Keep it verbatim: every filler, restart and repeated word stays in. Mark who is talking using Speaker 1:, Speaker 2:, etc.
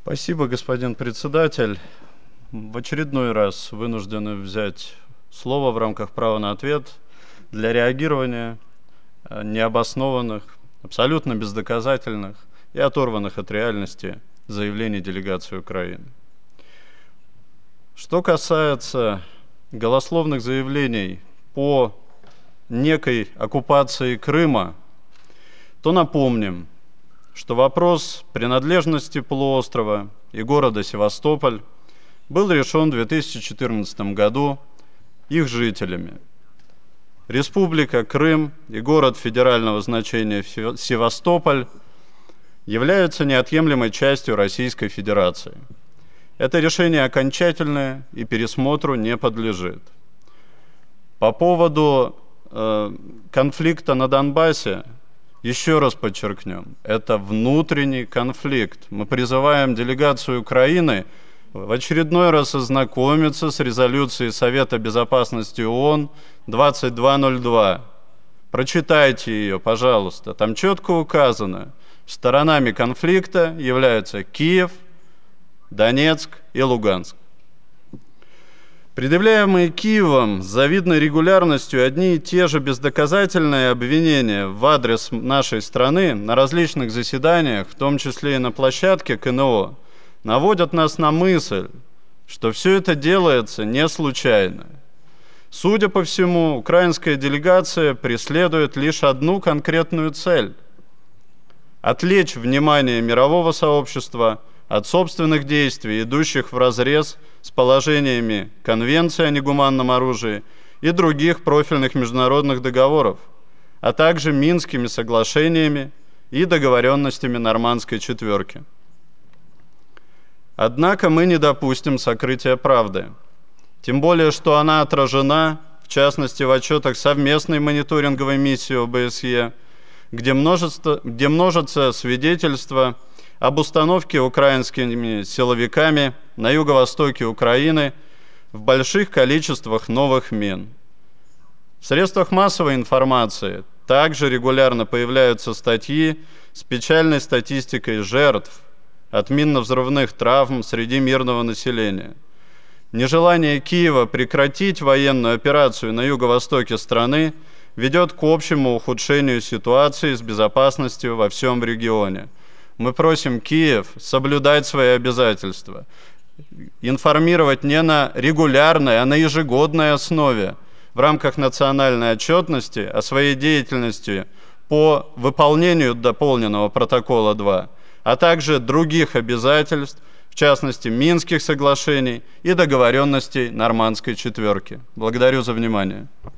Speaker 1: Спасибо, господин председатель. В очередной раз вынуждены взять слово в рамках права на ответ для реагирования э, необоснованных, абсолютно бездоказательных и оторванных от реальности заявлений делегации Украины. Что касается голословных заявлений по некой оккупации Крыма, то напомним, что вопрос принадлежности полуострова и города Севастополь был решен в две тысячи четырнадцатом году их жителями. Республика Крым и город федерального значения Севастополь являются неотъемлемой частью Российской Федерации. Это решение окончательное и пересмотру не подлежит. По поводу э, конфликта на Донбассе, еще раз подчеркнем, это внутренний конфликт. Мы призываем делегацию Украины в очередной раз ознакомиться с резолюцией Совета Безопасности ООН двадцать два ноль два. Прочитайте ее, пожалуйста. Там четко указано, сторонами конфликта являются Киев, Донецк и Луганск. Предъявляемые Киевом с завидной регулярностью одни и те же бездоказательные обвинения в адрес нашей страны на различных заседаниях, в том числе и на площадке КНО, наводят нас на мысль, что все это делается не случайно. Судя по всему, украинская делегация преследует лишь одну конкретную цель – отвлечь внимание мирового сообщества от собственных действий, идущих вразрез с положениями Конвенции о негуманном оружии и других профильных международных договоров, а также Минскими соглашениями и договоренностями Нормандской четверки. Однако мы не допустим сокрытия правды, тем более, что она отражена, в частности, в отчетах совместной мониторинговой миссии ОБСЕ, где, множество, где множатся свидетельства об установке украинскими силовиками на юго-востоке Украины в больших количествах новых мин. В средствах массовой информации также регулярно появляются статьи с печальной статистикой жертв от минно-взрывных травм среди мирного населения. Нежелание Киева прекратить военную операцию на юго-востоке страны ведет к общему ухудшению ситуации с безопасностью во всем регионе. Мы просим Киев соблюдать свои обязательства, информировать не на регулярной, а на ежегодной основе в рамках национальной отчетности о своей деятельности по выполнению дополненного протокола два, а также других обязательств, в частности, Минских соглашений и договоренностей Нормандской четверки. Благодарю за внимание.